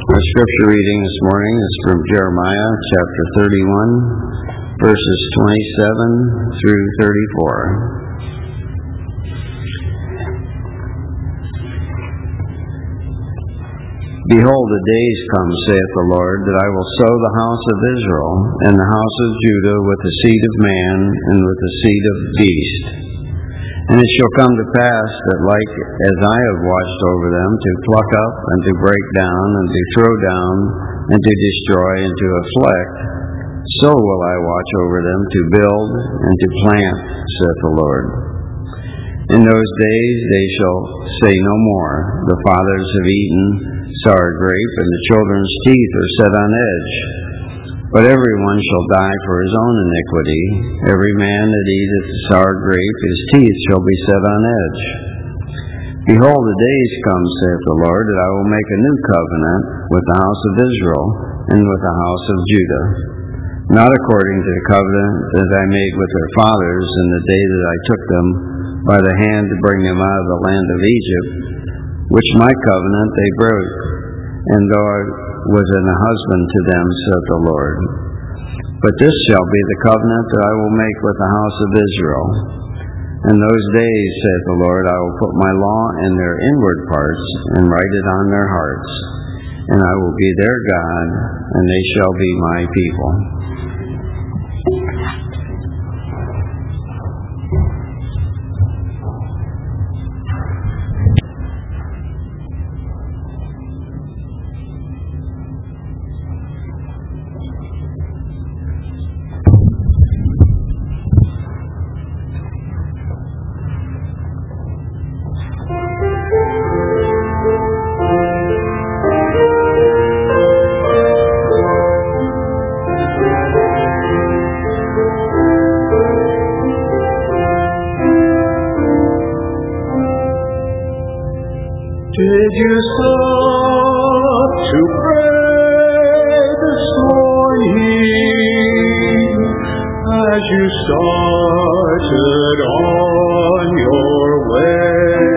Our scripture reading this morning is from Jeremiah chapter 31, verses 27 through 34. Behold, the days come, saith the Lord, that I will sow the house of Israel and the house of Judah with the seed of man and with the seed of beast. And it shall come to pass that like as I have watched over them to pluck up and to break down and to throw down and to destroy and to afflict, so will I watch over them to build and to plant, saith the Lord. In those days they shall say no more, the fathers have eaten sour grape, and the children's teeth are set on edge. But every one shall die for his own iniquity. Every man that eateth the sour grape, his teeth shall be set on edge. Behold, the days come, saith the Lord, that I will make a new covenant with the house of Israel and with the house of Judah, not according to the covenant that I made with their fathers in the day that I took them by the hand to bring them out of the land of Egypt, which my covenant they broke, and though I was an husband to them, saith the Lord. But this shall be the covenant that I will make with the house of Israel. In those days, saith the Lord, I will put my law in their inward parts, and write it on their hearts, and I will be their God, and they shall be my people. Did you stop to pray this morning as you started on your way?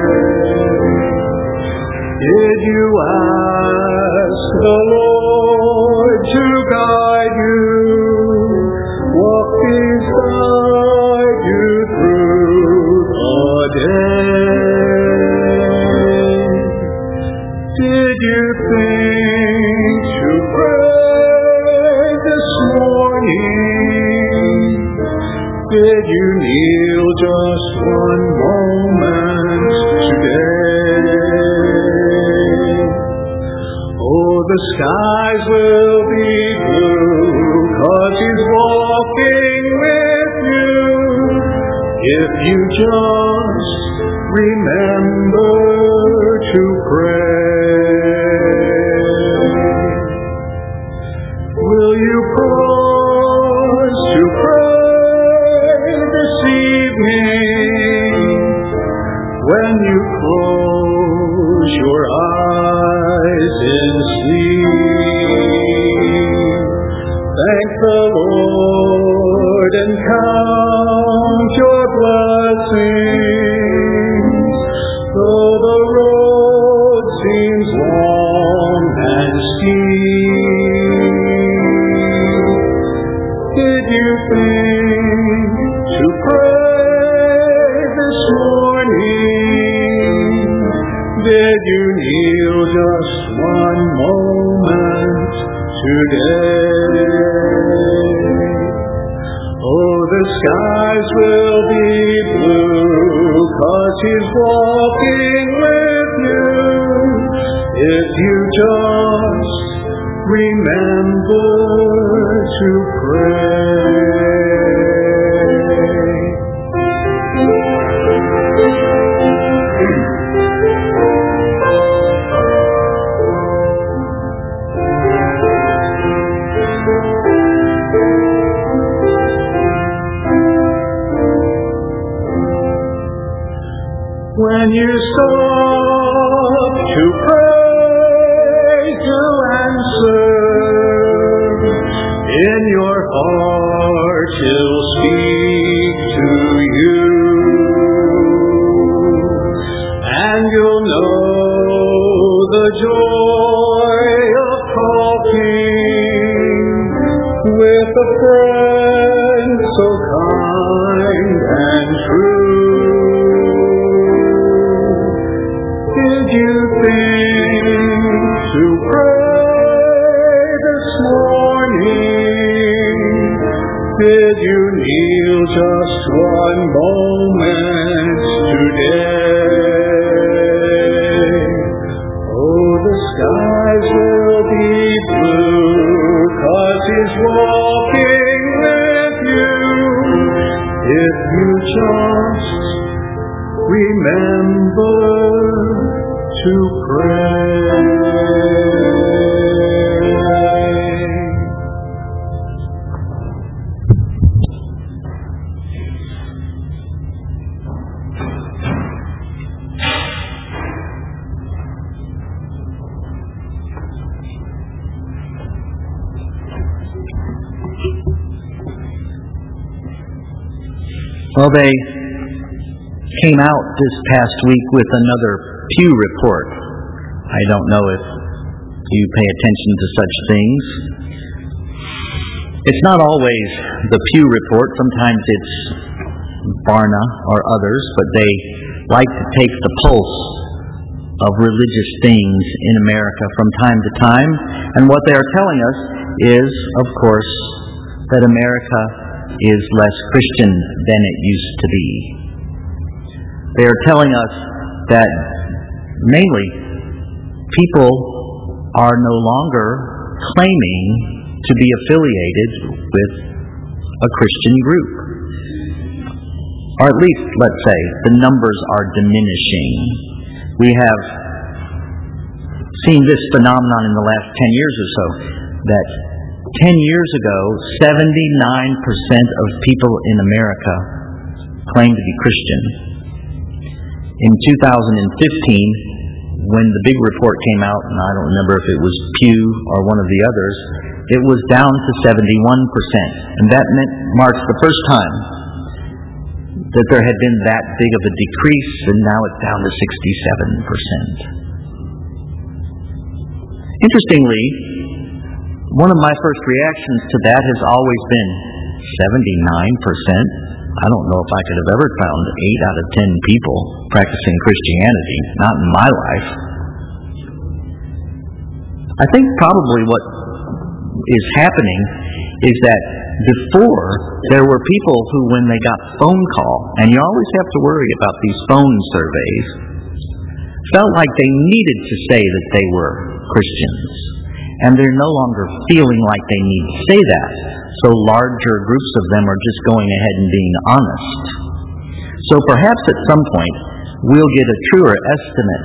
Did you ask the Lord to guide you, walk beside you through the day? Did you think to pray this morning? Did you kneel just one moment today? Oh, the skies will be blue, 'cause He's walking with you, if you just remember to pray. Will you pause to pray this evening when you close your eyes in sleep? Thank the Lord and count your blessings, though the road seems long and steep. Did you think to pray this morning? Did you kneel just one moment today? Oh, the skies will be blue, 'cause He's walking with you, if you just remember to pray. When you stop to pray to answer, in your heart He'll speak to you, and you'll know the joy so kind and true. Did you think to pray this morning? Did you kneel just one moment today? Oh, the skies will be blue, 'cause He's walking with you, if you just remember to pray. Well, they came out this past week with another Pew report. I don't know if you pay attention to such things. It's not always the Pew report. Sometimes it's Barna or others, but they like to take the pulse of religious things in America from time to time. And what they are telling us is, of course, that America is less Christian than it used to be. They are telling us that mainly people are no longer claiming to be affiliated with a Christian group. Or at least, let's say, the numbers are diminishing. We have seen this phenomenon in the last 10 years or so, that 10 years ago, 79% of people in America claimed to be Christian. In 2015, when the big report came out, and I don't remember if it was Pew or one of the others, it was down to 71%. And that marks the first time that there had been that big of a decrease, and now it's down to 67%. Interestingly, one of my first reactions to that has always been 79%. I don't know if I could have ever found 8 out of 10 people practicing Christianity, not in my life. I think probably what is happening is that before there were people who, when they got phone call, and you always have to worry about these phone surveys, felt like they needed to say that they were Christians. And they're no longer feeling like they need to say that. So larger groups of them are just going ahead and being honest. So perhaps at some point we'll get a truer estimate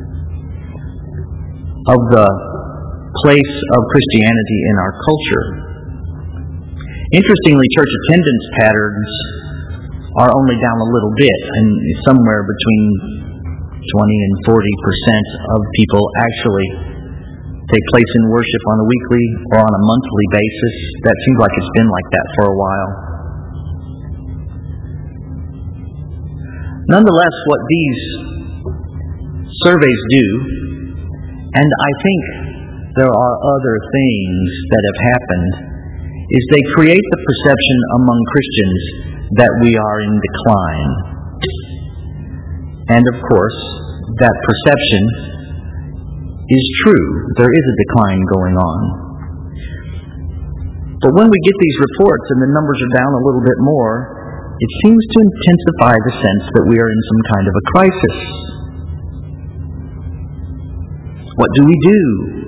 of the place of Christianity in our culture. Interestingly, church attendance patterns are only down a little bit, and somewhere between 20 and 40% of people actually take place in worship on a weekly or on a monthly basis. That seems like it's been like that for a while. Nonetheless, what these surveys do, and I think there are other things that have happened, is they create the perception among Christians that we are in decline. And of course, that perception is true. There is a decline going on. But when we get these reports and the numbers are down a little bit more, it seems to intensify the sense that we are in some kind of a crisis. What do we do?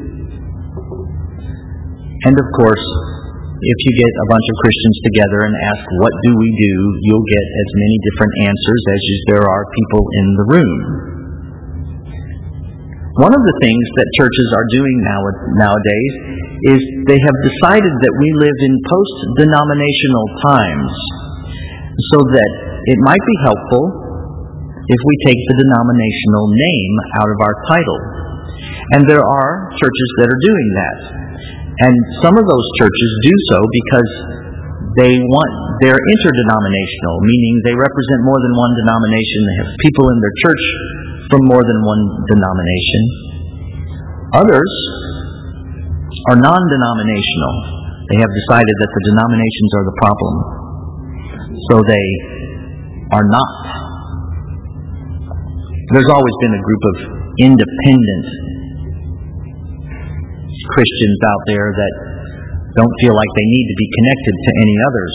And of course, if you get a bunch of Christians together and ask, what do we do, you'll get as many different answers as there are people in the room. One of the things that churches are doing nowadays is they have decided that we live in post-denominational times, so that it might be helpful if we take the denominational name out of our title. And there are churches that are doing that. And some of those churches do so because they're interdenominational, meaning they represent more than one denomination. They have people in their church from more than one denomination. Others are non-denominational. They have decided that the denominations are the problem. So they are not. There's always been a group of independent Christians out there that don't feel like they need to be connected to any others.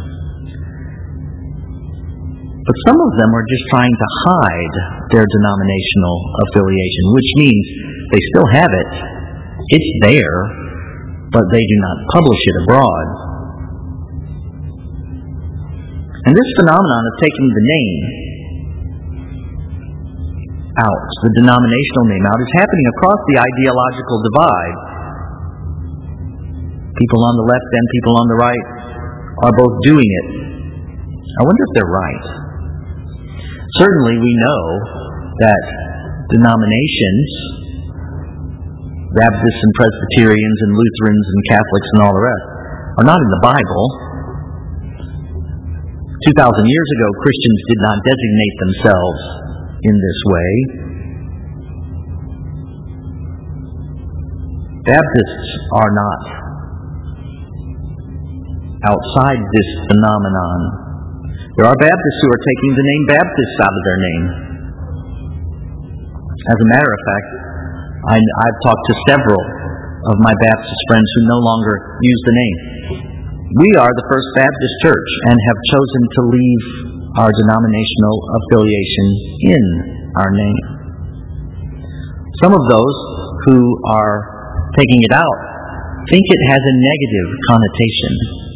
But some of them are just trying to hide their denominational affiliation, which means they still have it. It's there, but they do not publish it abroad. And this phenomenon of taking the name out, the denominational name out, is happening across the ideological divide. People on the left and people on the right are both doing it. I wonder if they're right. Certainly we know that denominations, Baptists and Presbyterians and Lutherans and Catholics and all the rest, are not in the Bible. 2,000 years ago, Christians did not designate themselves in this way. Baptists are not outside this phenomenon. There are Baptists who are taking the name Baptist out of their name. As a matter of fact, I've talked to several of my Baptist friends who no longer use the name. We are the First Baptist Church and have chosen to leave our denominational affiliation in our name. Some of those who are taking it out think it has a negative connotation,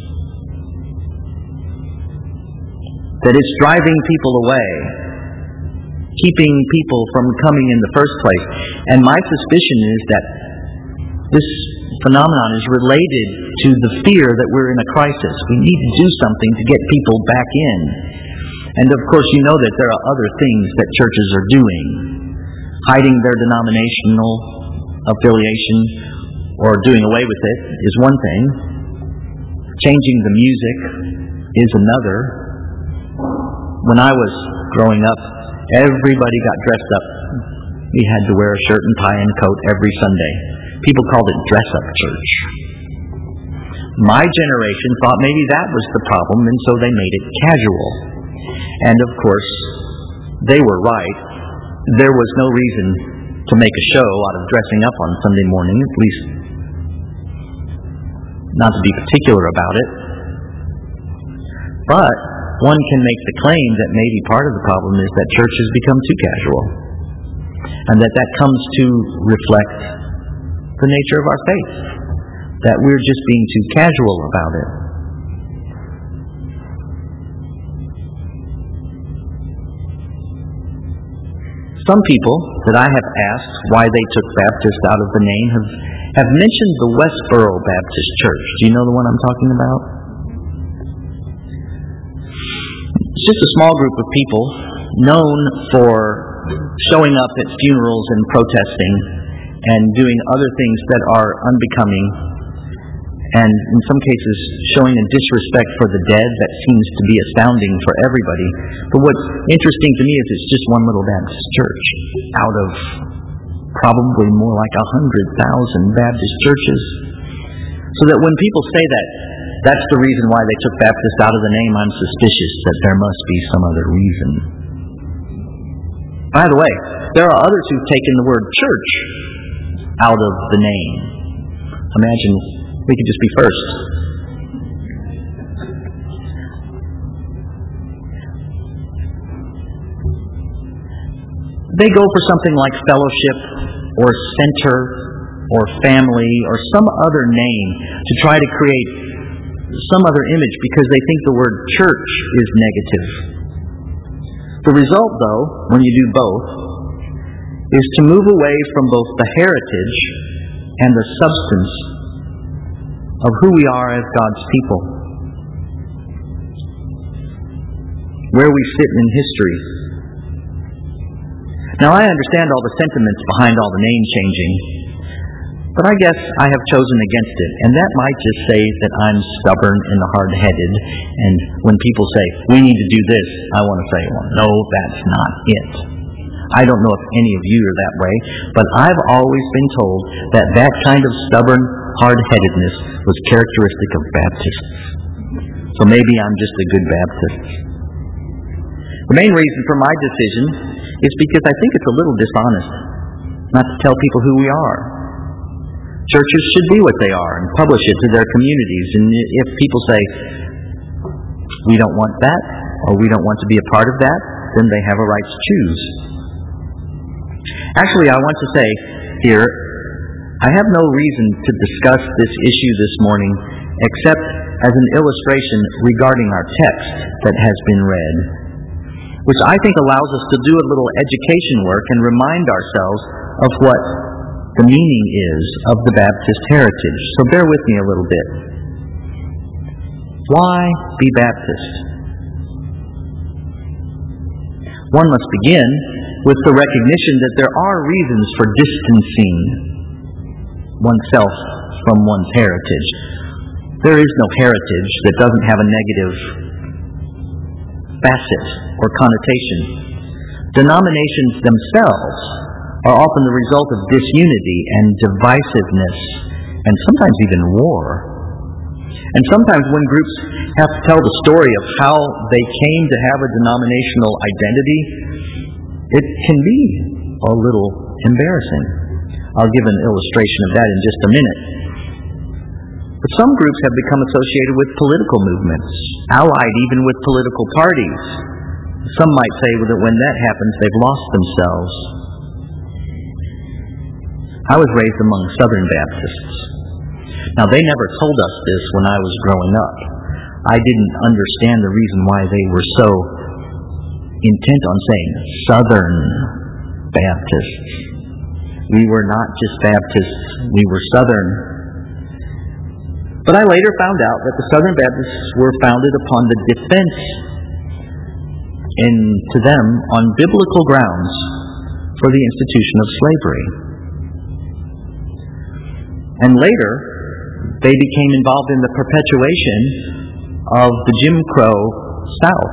that it's driving people away, keeping people from coming in the first place. And my suspicion is that this phenomenon is related to the fear that we're in a crisis. We need to do something to get people back in. And of course you know that there are other things that churches are doing. Hiding their denominational affiliation or doing away with it is one thing. Changing the music is another. When I was growing up, everybody got dressed up. We had to wear a shirt and tie and coat every Sunday. People called it dress-up church. My generation thought maybe that was the problem, and so they made it casual. And of course, they were right. There was no reason to make a show out of dressing up on Sunday morning, at least not to be particular about it. But one can make the claim that maybe part of the problem is that church has become too casual, and that comes to reflect the nature of our faith, that we're just being too casual about it. Some people that I have asked why they took Baptist out of the name have mentioned the Westboro Baptist Church. Do you know the one I'm talking about? It's just a small group of people known for showing up at funerals and protesting and doing other things that are unbecoming, and in some cases showing a disrespect for the dead that seems to be astounding for everybody. But what's interesting to me is it's just one little Baptist church out of probably more like 100,000 Baptist churches. So that when people say that that's the reason why they took Baptist out of the name, I'm suspicious that there must be some other reason. By the way, there are others who've taken the word church out of the name. Imagine we could just be first. They go for something like fellowship or center or family or some other name to try to create some other image because they think the word church is negative. The result, though, when you do both, is to move away from both the heritage and the substance of who we are as God's people, where we sit in history. Now, I understand all the sentiments behind all the name changing, but I guess I have chosen against it, and that might just say that I'm stubborn and hard-headed, and when people say, we need to do this, I want to say, well, no, that's not it. I don't know if any of you are that way, but I've always been told that that kind of stubborn hard-headedness was characteristic of Baptists. So maybe I'm just a good Baptist. The main reason for my decision is because I think it's a little dishonest not to tell people who we are. Churches should be what they are and publish it to their communities. And if people say, we don't want that, or we don't want to be a part of that, then they have a right to choose. Actually, I want to say here, I have no reason to discuss this issue this morning except as an illustration regarding our text that has been read, which I think allows us to do a little education work and remind ourselves of what the meaning is of the Baptist heritage. So bear with me a little bit. Why be Baptist? One must begin with the recognition that there are reasons for distancing oneself from one's heritage. There is no heritage that doesn't have a negative facet or connotation. Denominations themselves are often the result of disunity and divisiveness, and sometimes even war. And sometimes when groups have to tell the story of how they came to have a denominational identity, it can be a little embarrassing. I'll give an illustration of that in just a minute. But some groups have become associated with political movements, allied even with political parties. Some might say that when that happens, they've lost themselves. I was raised among Southern Baptists. Now, they never told us this when I was growing up. I didn't understand the reason why they were so intent on saying Southern Baptists. We were not just Baptists, we were Southern. But I later found out that the Southern Baptists were founded upon the defense, and to them, on biblical grounds for the institution of slavery. And later, they became involved in the perpetuation of the Jim Crow South.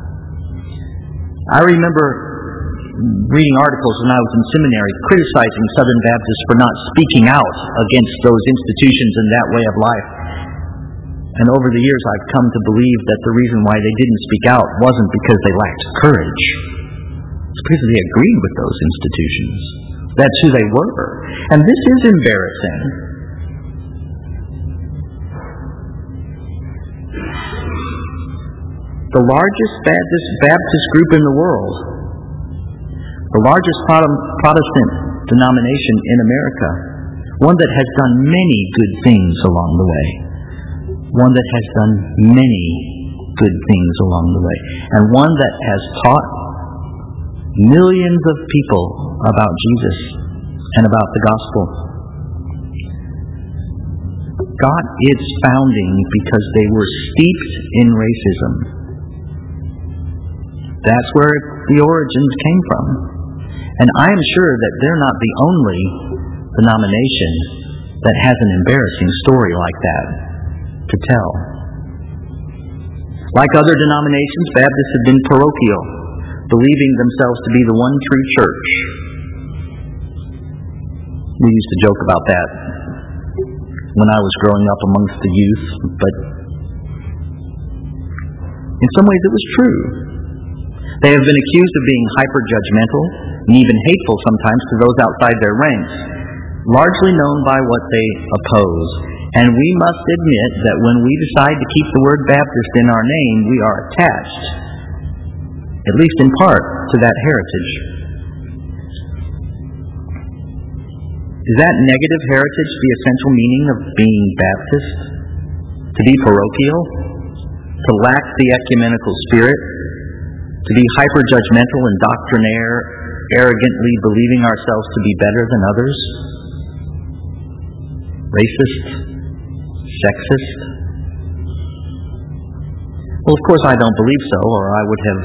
I remember reading articles when I was in seminary criticizing Southern Baptists for not speaking out against those institutions and that way of life. And over the years I've come to believe that the reason why they didn't speak out wasn't because they lacked courage. It's because they agreed with those institutions. That's who they were. And this is embarrassing. The largest Baptist group in the world, the largest Protestant denomination in America, one that has done many good things along the way, one that has done many good things along the way, and one that has taught millions of people about Jesus and about the gospel. Got its founding because they were steeped in racism. That's where the origins came from. And I am sure that they're not the only denomination that has an embarrassing story like that to tell. Like other denominations, Baptists have been parochial, believing themselves to be the one true church. We used to joke about that when I was growing up amongst the youth, but in some ways it was true. They have been accused of being hyper-judgmental and even hateful sometimes to those outside their ranks, largely known by what they oppose. And we must admit that when we decide to keep the word Baptist in our name, we are attached, at least in part, to that heritage. Is that negative heritage the essential meaning of being Baptist? To be parochial? To lack the ecumenical spirit? To be hyper-judgmental and doctrinaire, arrogantly believing ourselves to be better than others? Racist? Sexist? Well, of course I don't believe so, or I would have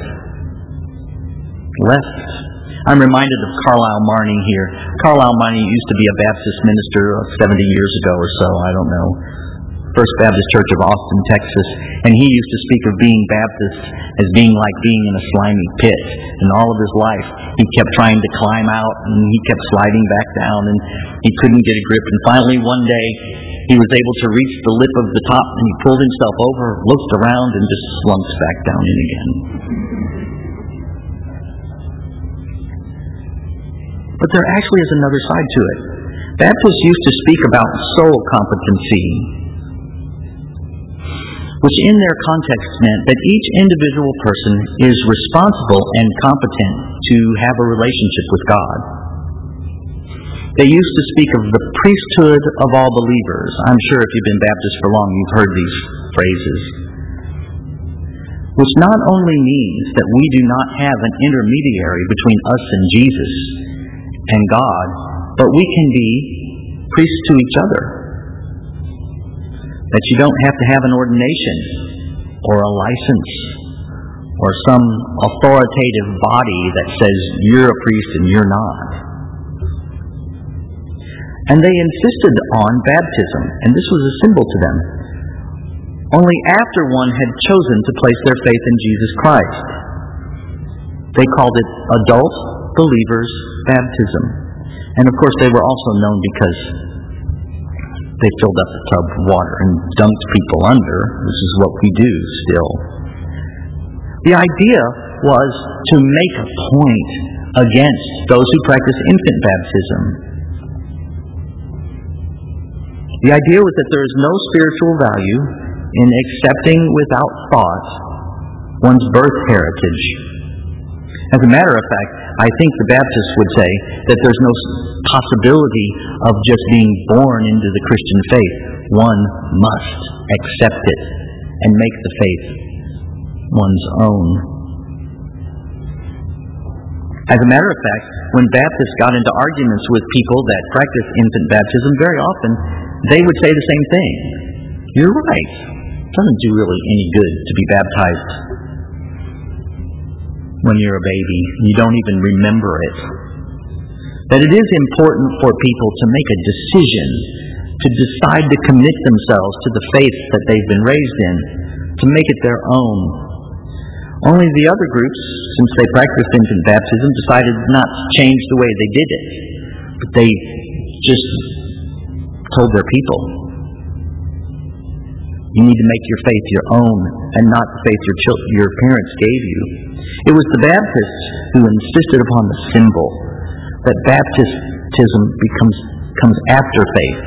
left. I'm reminded of Carlisle Marney here. Carlisle Marney used to be a Baptist minister 70 years ago or so, I don't know. First Baptist Church of Austin, Texas. And he used to speak of being Baptist as being like being in a slimy pit. And all of his life, he kept trying to climb out, and he kept sliding back down, and he couldn't get a grip. And finally, one day, he was able to reach the lip of the top, and he pulled himself over, looked around, and just slumped back down in again. But there actually is another side to it. Baptists used to speak about soul competency, which in their context meant that each individual person is responsible and competent to have a relationship with God. They used to speak of the priesthood of all believers. I'm sure if you've been Baptist for long, you've heard these phrases. Which not only means that we do not have an intermediary between us and Jesus and God, but we can be priests to each other. That you don't have to have an ordination or a license or some authoritative body that says you're a priest and you're not. And they insisted on baptism, and this was a symbol to them, only after one had chosen to place their faith in Jesus Christ. They called it adult believers' baptism. And of course they were also known because they filled up the tub of water and dunked people under. This is what we do still. The idea was to make a point against those who practice infant baptism. The idea was that there is no spiritual value in accepting without thought one's birth heritage. As a matter of fact, I think the Baptists would say that there's no possibility of just being born into the Christian faith. One must accept it and make the faith one's own. As a matter of fact, when Baptists got into arguments with people that practice infant baptism, very often they would say the same thing. You're right. It doesn't do really any good to be baptized when you're a baby. You don't even remember it. That it is important for people to make a decision, to decide to commit themselves to the faith that they've been raised in, to make it their own. Only the other groups, since they practiced infant baptism, decided not to change the way they did it. But they just told their people, you need to make your faith your own and not the faith your parents gave you. It was the Baptists who insisted upon the symbol, that baptism comes after faith.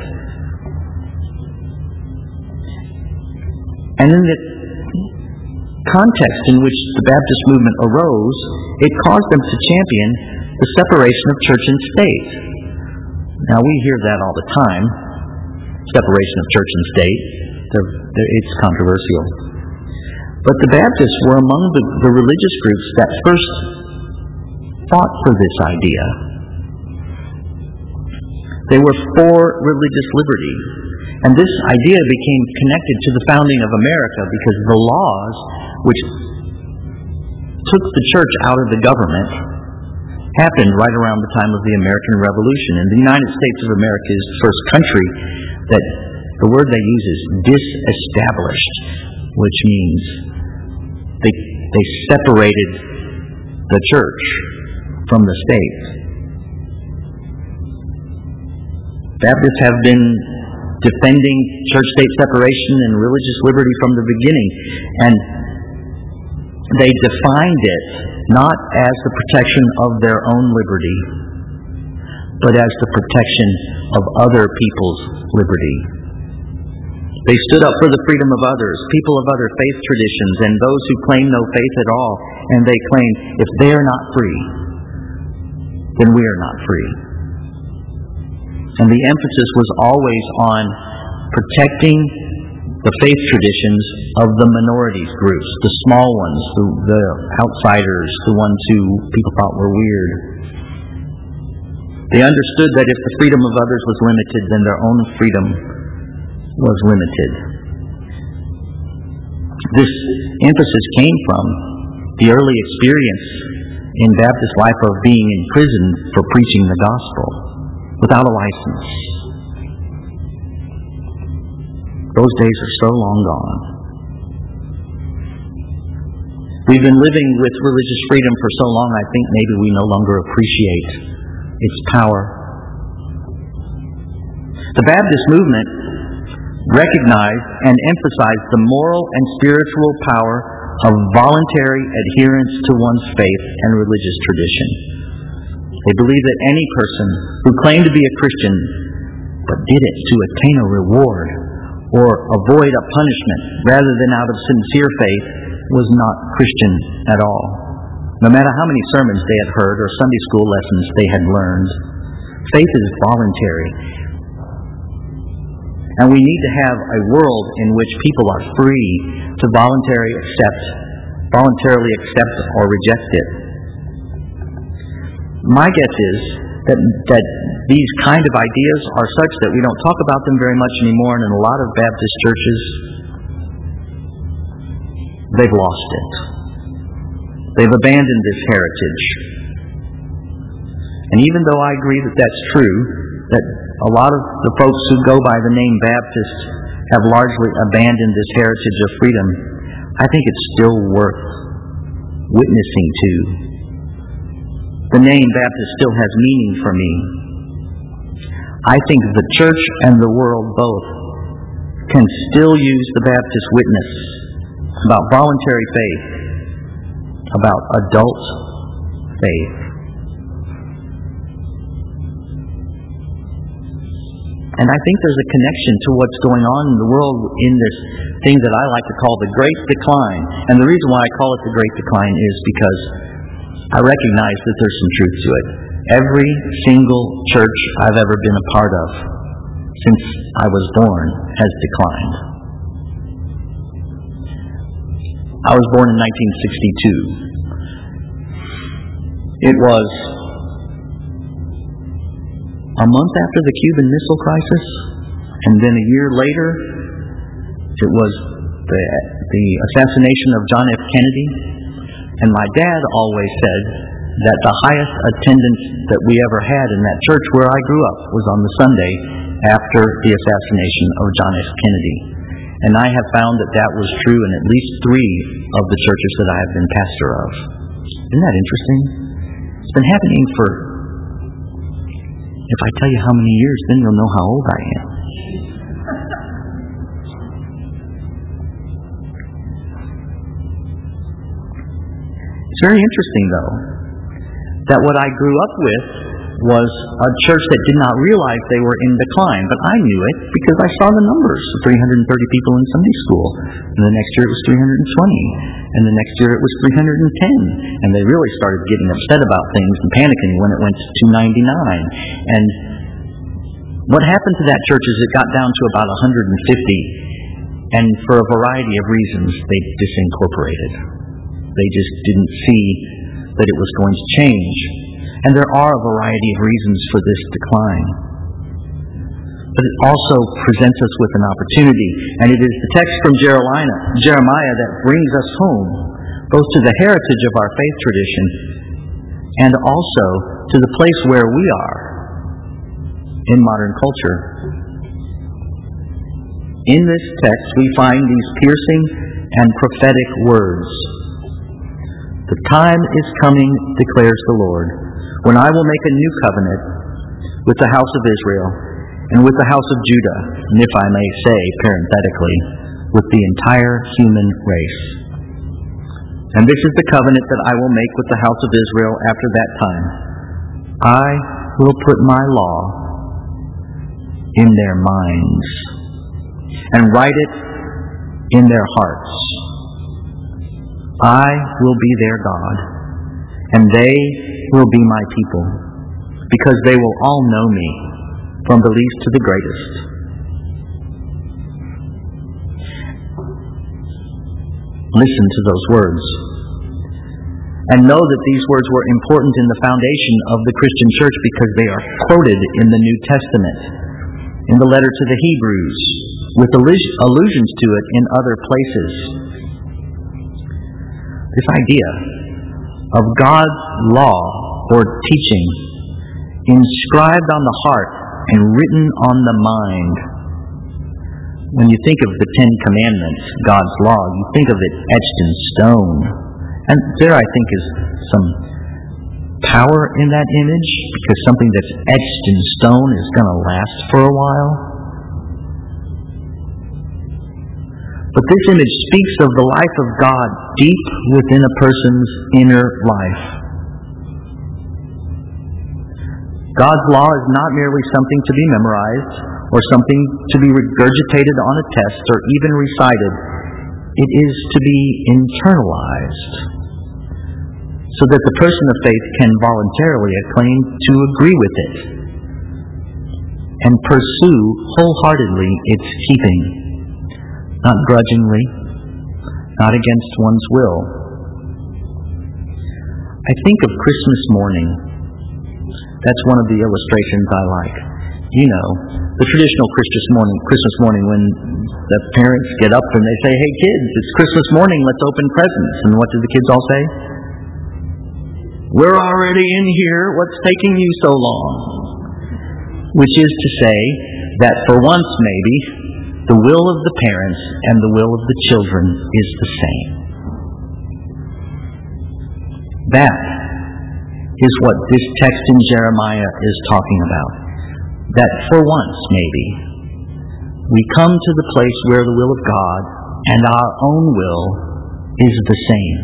And in the context in which the Baptist movement arose, it caused them to champion the separation of church and state. Now we hear that all the time, separation of church and state. It's controversial. But the Baptists were among the religious groups that first fought for this idea. They were for religious liberty. And this idea became connected to the founding of America because the laws which took the church out of the government happened right around the time of the American Revolution. And the United States of America is the first country that the word they use is disestablished, which means they separated the church from the state. Baptists have been defending church-state separation and religious liberty from the beginning, and they defined it not as the protection of their own liberty, but as the protection of other people's liberty. They stood up for the freedom of others, people of other faith traditions, and those who claim no faith at all. And they claimed, if they are not free, then we are not free. And the emphasis was always on protecting the faith traditions of the minorities groups, the small ones, the outsiders, the ones who people thought were weird. They understood that if the freedom of others was limited, then their own freedom was limited. This emphasis came from the early experience in Baptist life of being in prison for preaching the gospel without a license. Those days are so long gone. We've been living with religious freedom for so long, I think maybe we no longer appreciate its power. The Baptist movement recognized and emphasized the moral and spiritual power of voluntary adherence to one's faith and religious tradition. They believed that any person who claimed to be a Christian but did it to attain a reward or avoid a punishment rather than out of sincere faith was not Christian at all. No matter how many sermons they had heard or Sunday school lessons they had learned, faith is voluntary. And we need to have a world in which people are free to voluntarily accept or reject it. My guess is that these kind of ideas are such that we don't talk about them very much anymore, and in a lot of Baptist churches, they've lost it. They've abandoned this heritage. And even though I agree that that's true, that a lot of the folks who go by the name Baptist have largely abandoned this heritage of freedom, I think it's still worth witnessing to. The name Baptist still has meaning for me. I think the church and the world both can still use the Baptist witness about voluntary faith, about adult faith. And I think there's a connection to what's going on in the world in this thing that I like to call the Great Decline. And the reason why I call it the Great Decline is because I recognize that there's some truth to it. Every single church I've ever been a part of since I was born has declined. I was born in 1962. It was a month after the Cuban Missile Crisis, and then a year later, it was the assassination of John F. Kennedy. And my dad always said that the highest attendance that we ever had in that church where I grew up was on the Sunday after the assassination of John F. Kennedy. And I have found that that was true in at least 3 of the churches that I have been pastor of. Isn't that interesting? It's been happening for, if I tell you how many years, then you'll know how old I am. It's very interesting, though, that what I grew up with was a church that did not realize they were in decline, but I knew it because I saw the numbers, 330 people in Sunday school, and the next year it was 320, and the next year it was 310, and they really started getting upset about things and panicking when it went to 299. And what happened to that church is it got down to about 150, and for a variety of reasons they disincorporated. They just didn't see that it was going to change. And there are a variety of reasons for this decline. But it also presents us with an opportunity. And it is the text from Jeremiah that brings us home, both to the heritage of our faith tradition and also to the place where we are in modern culture. In this text, we find these piercing and prophetic words. The time is coming, declares the Lord, when I will make a new covenant with the house of Israel and with the house of Judah, and if I may say, parenthetically, with the entire human race. And this is the covenant that I will make with the house of Israel after that time. I will put my law in their minds and write it in their hearts. I will be their God, and they will be my people, because they will all know me, from the least to the greatest. Listen to those words, and know that these words were important in the foundation of the Christian church because they are quoted in the New Testament, in the letter to the Hebrews, with allusions to it in other places. This idea of God's law or teaching inscribed on the heart and written on the mind. When you think of the 10 Commandments, God's law, you think of it etched in stone. And there, I think, is some power in that image, because something that's etched in stone is going to last for a while. But this image speaks of the life of God deep within a person's inner life. God's law is not merely something to be memorized or something to be regurgitated on a test or even recited. It is to be internalized so that the person of faith can voluntarily acclaim to agree with it and pursue wholeheartedly its keeping, not grudgingly, not against one's will. I think of Christmas morning. That's one of the illustrations I like. You know, the traditional Christmas morning when the parents get up and they say, "Hey kids, it's Christmas morning, let's open presents." And what do the kids all say? "We're already in here, what's taking you so long?" Which is to say that for once maybe, the will of the parents and the will of the children is the same. That is what this text in Jeremiah is talking about. That for once, maybe, we come to the place where the will of God and our own will is the same.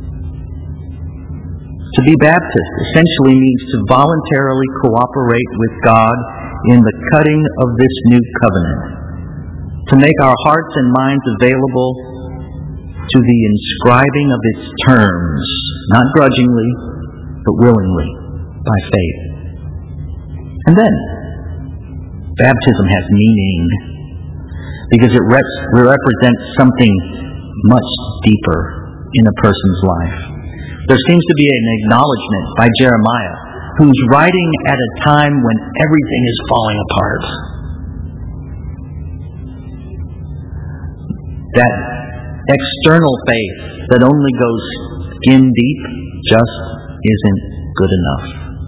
To be Baptist essentially means to voluntarily cooperate with God in the cutting of this new covenant, to make our hearts and minds available to the inscribing of its terms, not grudgingly, but willingly, by faith. And then, baptism has meaning because it represents something much deeper in a person's life. There seems to be an acknowledgement by Jeremiah, who's writing at a time when everything is falling apart, that external faith that only goes skin deep just isn't good enough.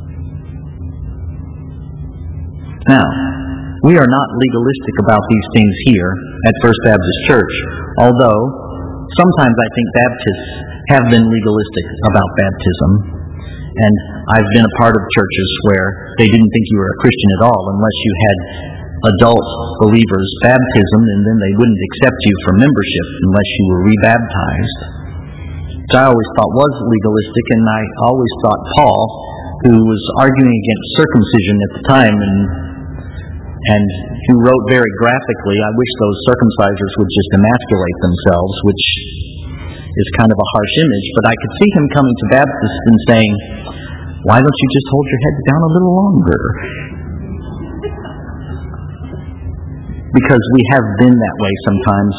Now, we are not legalistic about these things here at First Baptist Church, although sometimes I think Baptists have been legalistic about baptism, and I've been a part of churches where they didn't think you were a Christian at all unless you had adult believers' baptism, and then they wouldn't accept you for membership unless you were rebaptized. Which I always thought was legalistic, and I always thought Paul, who was arguing against circumcision at the time and who wrote very graphically, "I wish those circumcisers would just emasculate themselves," which is kind of a harsh image, but I could see him coming to Baptists and saying, "Why don't you just hold your heads down a little longer?" Because we have been that way sometimes,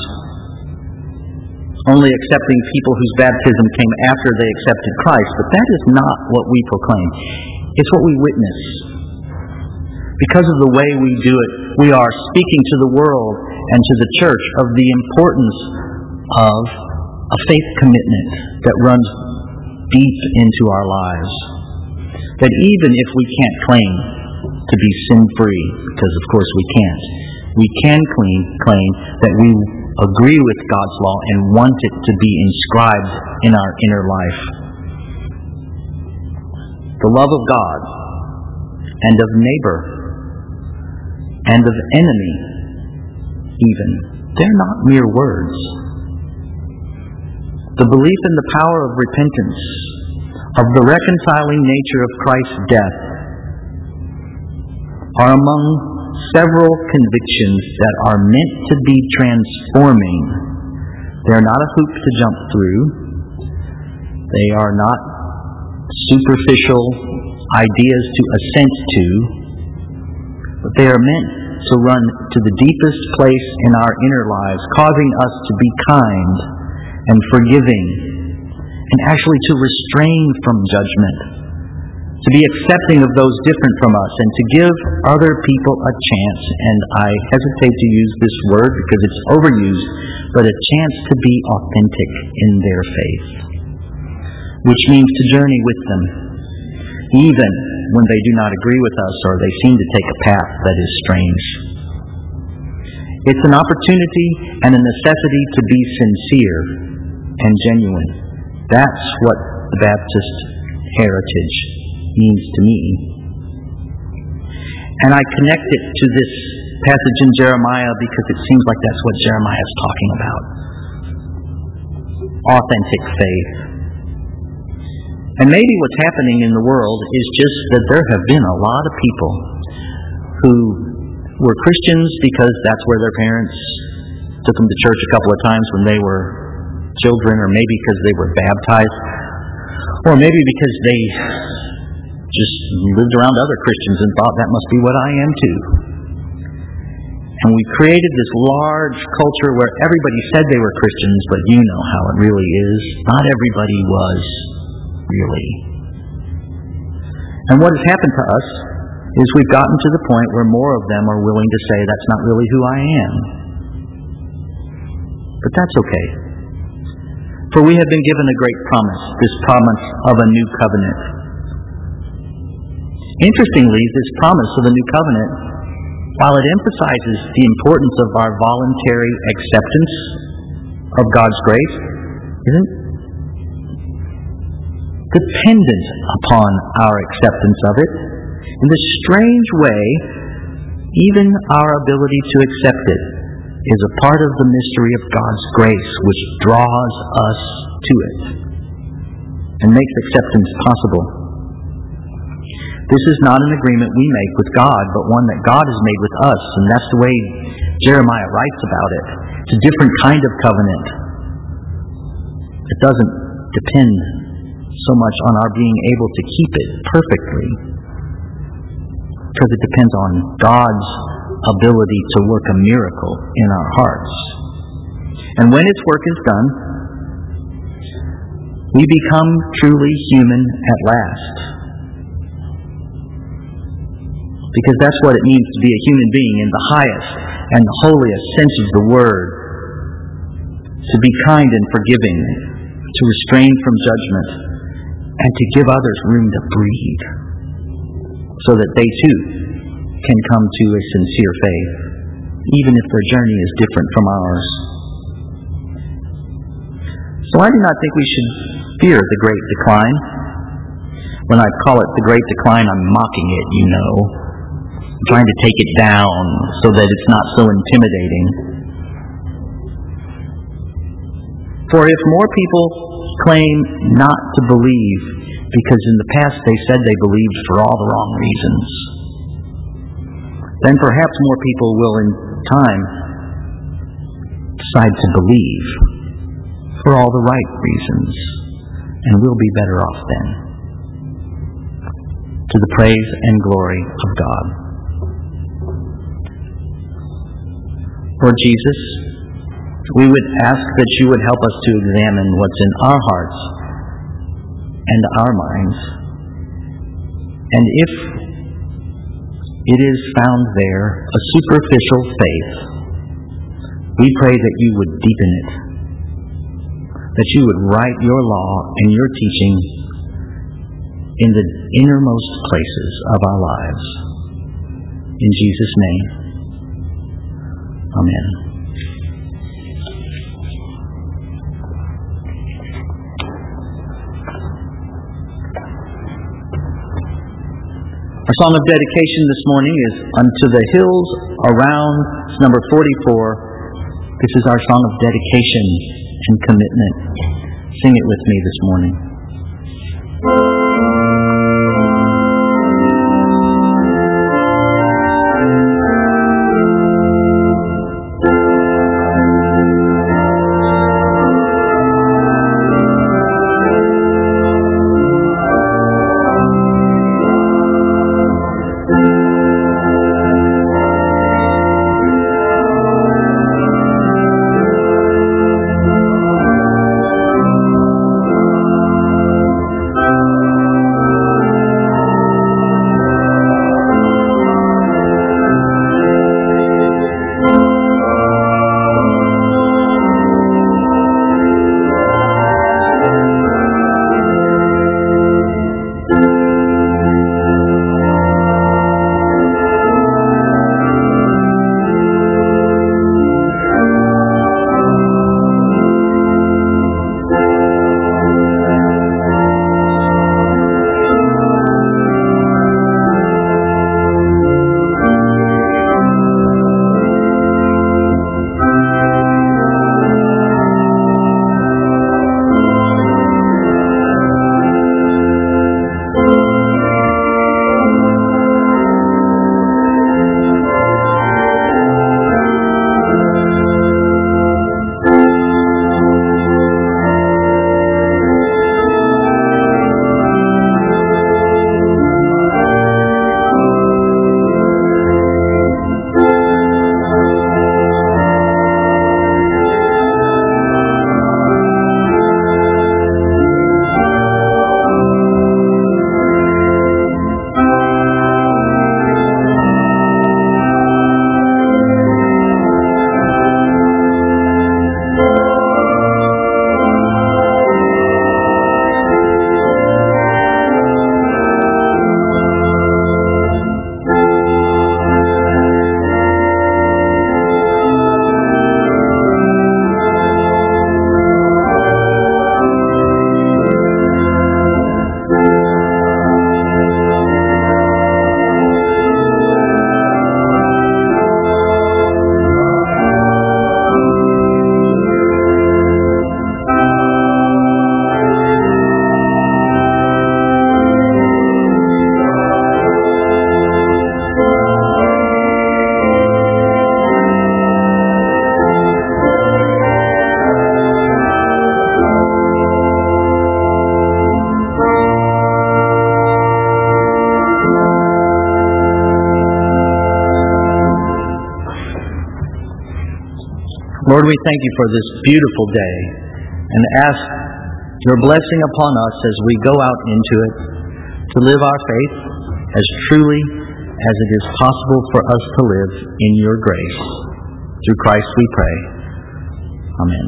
only accepting people whose baptism came after they accepted Christ, but that is not what we proclaim. It's what we witness. Because of the way we do it, we are speaking to the world and to the church of the importance of a faith commitment that runs deep into our lives. That even if we can't claim to be sin-free, because of course we can't, we can claim that we agree with God's law and want it to be inscribed in our inner life. The love of God and of neighbor and of enemy even, they're not mere words. The belief in the power of repentance, of the reconciling nature of Christ's death, are among several convictions that are meant to be transforming. They're not a hoop to jump through. They are not superficial ideas to assent to, but they are meant to run to the deepest place in our inner lives, causing us to be kind and forgiving, and actually to restrain from judgment, to be accepting of those different from us, and to give other people a chance, and I hesitate to use this word because it's overused, but a chance to be authentic in their faith, which means to journey with them, even when they do not agree with us or they seem to take a path that is strange. It's an opportunity and a necessity to be sincere and genuine. That's what the Baptist heritage means to me. And I connect it to this passage in Jeremiah because it seems like that's what Jeremiah is talking about. authentic faith. And maybe what's happening in the world is just that there have been a lot of people who were Christians because that's where their parents took them to church a couple of times when they were children, or maybe because they were baptized, or maybe because they just lived around other Christians and thought that must be what I am too. And we created this large culture where everybody said they were Christians, but you know how it really is. Not everybody was, really. And what has happened to us is we've gotten to the point where more of them are willing to say, that's not really who I am. But that's okay. For we have been given a great promise, this promise of a new covenant. Interestingly, this promise of a new covenant, while it emphasizes the importance of our voluntary acceptance of God's grace, isn't dependent upon our acceptance of it. In this strange way, even our ability to accept it is a part of the mystery of God's grace, which draws us to it and makes acceptance possible. This is not an agreement we make with God, but one that God has made with us, and that's the way Jeremiah writes about it. It's a different kind of covenant. It doesn't depend so much on our being able to keep it perfectly, because it depends on God's ability to work a miracle in our hearts. And when its work is done, we become truly human at last. Because that's what it means to be a human being in the highest and the holiest sense of the word. To be kind and forgiving, to restrain from judgment, and to give others room to breathe, so that they too can come to a sincere faith, even if their journey is different from ours. So I do not think we should fear the Great Decline. When I call it the Great Decline, I'm mocking it, you know. I'm trying to take it down so that it's not so intimidating. For if more people claim not to believe because in the past they said they believed for all the wrong reasons, then perhaps more people will in time decide to believe for all the right reasons, and we'll be better off then. To the praise and glory of God. Lord Jesus, we would ask that you would help us to examine what's in our hearts and our minds. And if it is found there a superficial faith, we pray that you would deepen it, that you would write your law and your teaching in the innermost places of our lives. In Jesus' name, amen. Our song of dedication this morning is Unto the Hills Around. It's number 44. This is our song of dedication and commitment. Sing it with me this morning. Lord, we thank you for this beautiful day and ask your blessing upon us as we go out into it to live our faith as truly as it is possible for us to live in your grace. Through Christ we pray. Amen.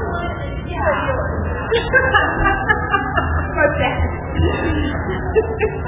Okay.